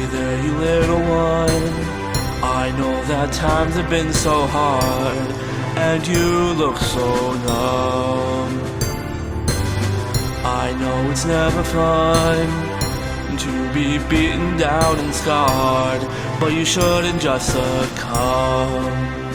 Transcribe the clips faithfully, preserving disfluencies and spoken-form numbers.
there, you little one. I know that times have been so hard, and you look so numb. I know it's never fun to be beaten down and scarred, but you shouldn't just succumb.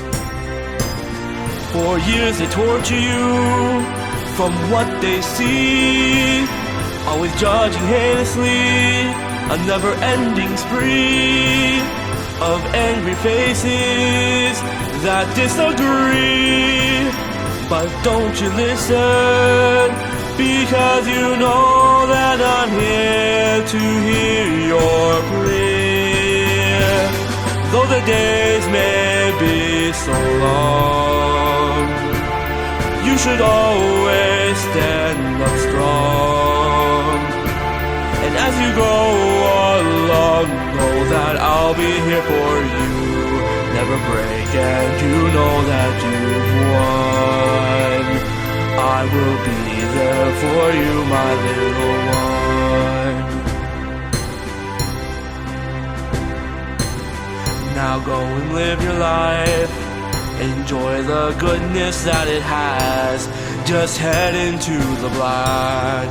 For years they torture you from what they see, always judging heinously, a never-ending spree of angry faces that disagree. But don't you listen, because you know that I'm here to hear your prayer. Though the days may be so long, you should always stand up strong. And as you go along, know that I'll be here for you. Never break, and you know that you've won. I will be there for you, my little one. Now go and live your life, enjoy the goodness that it has. Just head into the black.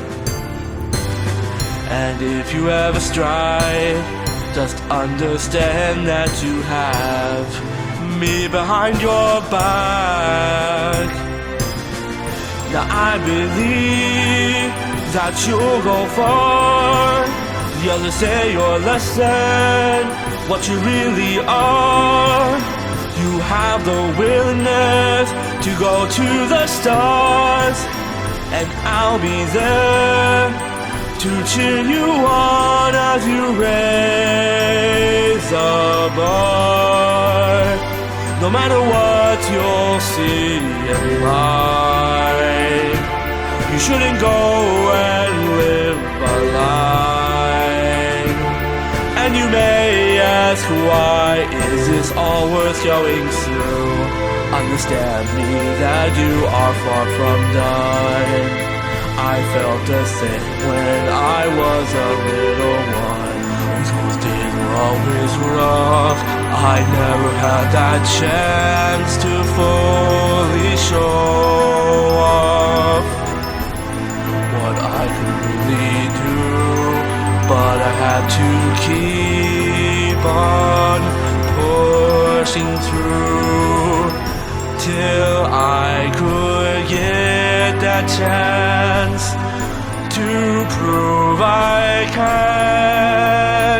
And if you ever strive, just understand that you have me behind your back. Now I believe that you'll go far. The others say you're less than what you really are. You have the willingness to go to the stars, and I'll be there to cheer you on as you raise the bar. No matter what you'll see in life, you shouldn't go and live a lie. And you may ask, why is this all worth going through? Understand me that you are far from done. I felt the same when I was a little one. Those days were always rough. I never had that chance to fully show off what I could really do, but I had to keep on pushing through till I could get that chance to prove I can.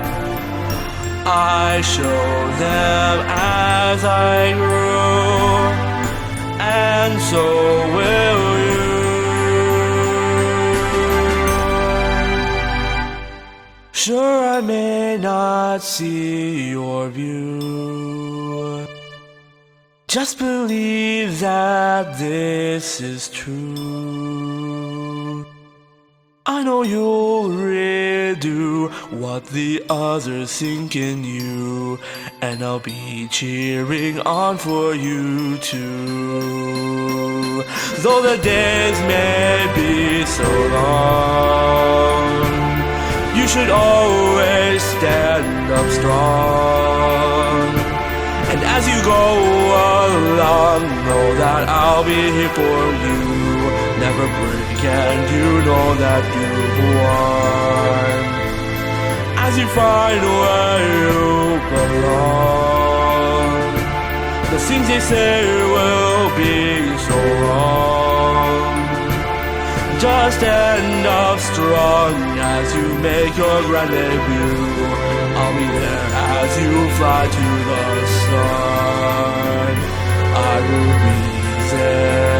I showed them as I grew, and so will you. Sure, I may not see your view, just believe that this is true. I know you'll redo what the others think in you, and I'll be cheering on for you too. Though the days may be so long, you should always stand up strong. And as you go along, know that I'll be here for you. Never break, and you know that you've won. As you find where you belong, the things they say will be so wrong. Just stand up strong as you make your grand debut. I'll be there as you fly to the sun. I will be there.